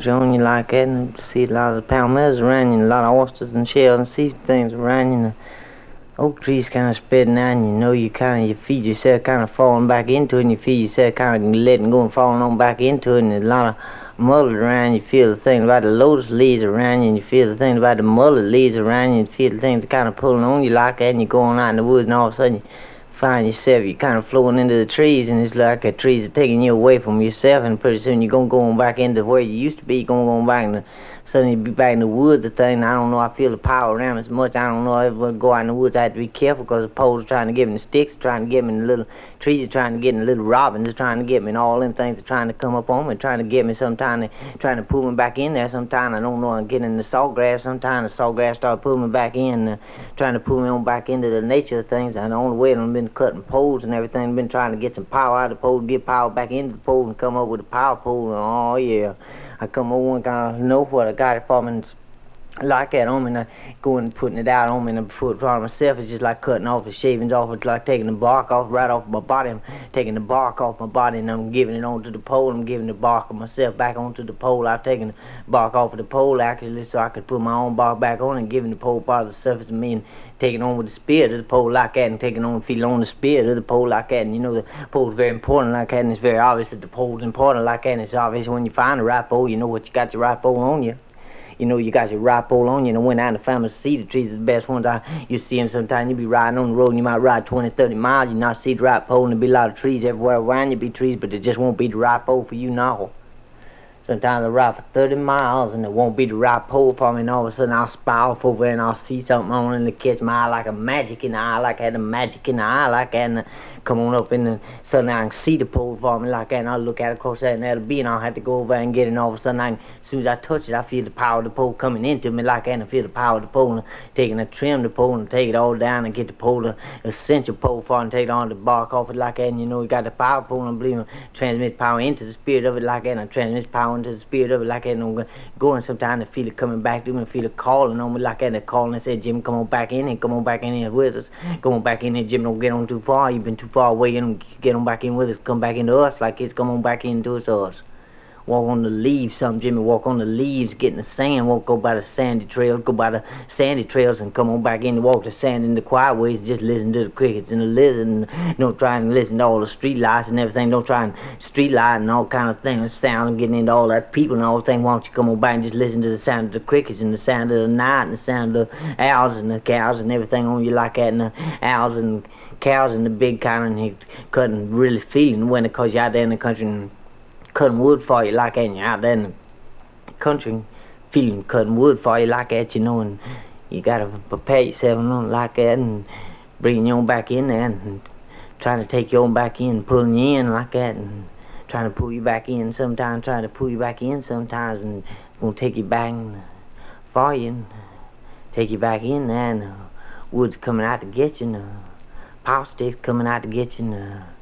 Showing you like that, and you see a lot of palmettos around you, a lot of oysters and shells and sea things around you. And the oak trees kind of spreading out, and you know you feed yourself kind of falling back into it, and you feel yourself kind of letting go and falling on back into it. And there's a lot of mullet around you, feel the thing about the lotus leaves around you, and you feel the thing about the mullet leaves around you, and you feel the things kind of pulling on you like that, and you're going out in the woods, and all of a sudden you find yourself, you're kind of floating into the trees, and it's like the trees are taking you away from yourself, and pretty soon you're going to go on back into where you used to be. You're going to go back and suddenly be back in the woods. The thing, I don't know, I feel the power around as much. I don't know, if I go out in the woods, I have to be careful because the poles are trying to get me, the sticks are trying to get me, the little trees are trying to get me, the little robins are trying to get me, and all them things are trying to come up on me, trying to get me. Sometimes they're trying to pull me back in there. Sometimes I don't know, I'm getting in the sawgrass. Sometimes the sawgrass start pulling me back in, trying to pull me on back into the nature of things. And the only way I've been cutting poles and everything, I've been trying to get some power out of the pole, get power back into the pole and come up with a power pole. And oh yeah, I come over and kind of know what I got it from, and like that on me, and I go and putting it out on me, and I put it on myself. It's just like cutting off the shavings off. It's like taking the bark off right off my body. I'm taking the bark off my body, and I'm giving it onto the pole. I'm giving the bark of myself back onto the pole. I've taken the bark off of the pole actually, so I could put my own bark back on, and giving the pole part of the surface of me, and taking on with the spirit of the pole like that, and taking on, feeling on the spirit of the pole like that. And you know the pole's very important like that, and it's very obvious that the pole's important like that, and it's obvious when you find the right pole, you know what you got your right pole on you. You know you got your right pole on you, and I went out and found the cedar trees are the best ones. You see them sometimes, you be riding on the road and you might ride 20, 30 miles, you not see the right pole, and there be a lot of trees everywhere around you, be trees, but it just won't be the right pole for you now. Sometimes I ride for 30 miles and it won't be the right pole for me, and all of a sudden I'll spy off over there and I'll see something on it and it catch my eye like a magic in the eye, like I had a magic in the eye like that, and come on up and suddenly I can see the pole for me like that, and I'll look at it across that and that'll be, and I'll have to go over and get it, and all of a sudden as soon as I touch it, I feel the power of the pole coming into me like that, and I feel the power of the pole, and taking a trim the pole and take it all down and get the pole, the essential pole for it, and take it on the bark off it like that, and you know you got the power pole, and I believe it transmits power into the spirit of it like that, and it transmits power into the spirit of it like that, and I'm going sometimes I feel it coming back to me, and feel it calling on me like that, and it calling and said, Jim, come on back in here, come on back in here with us, come on back in here, Jim, don't get on too far, you've been too far away, and get on back in with us, come back into us like it's come on back into us. Walk on the leaves, something, Jimmy, walk on the leaves, get in the sand, won't go by the sandy trails, go by the sandy trails and come on back in and walk the sand in the quiet ways, just listen to the crickets and the lizards, and don't try and listen to all the street lights and everything, don't try and street light and all kind of things, sound and getting into all that people and all the thing. Why don't you come on back and just listen to the sound of the crickets and the sound of the night and the sound of the owls and the cows and everything on you like that, and the owls and cows and the big kind, and he couldn't really feel in the winter because you're out there in the country and cutting wood for you like that, and you're out there in the country feeling cutting wood for you like that, you know, and you gotta prepare yourself like that, and bringing you on back in there, and trying to take you on back in, pulling you in like that, and trying to pull you back in sometimes, trying to pull you back in sometimes, and gonna take you back for you, and take you back in there, and the wood's coming out to get you, and the power stick's coming out to get you, and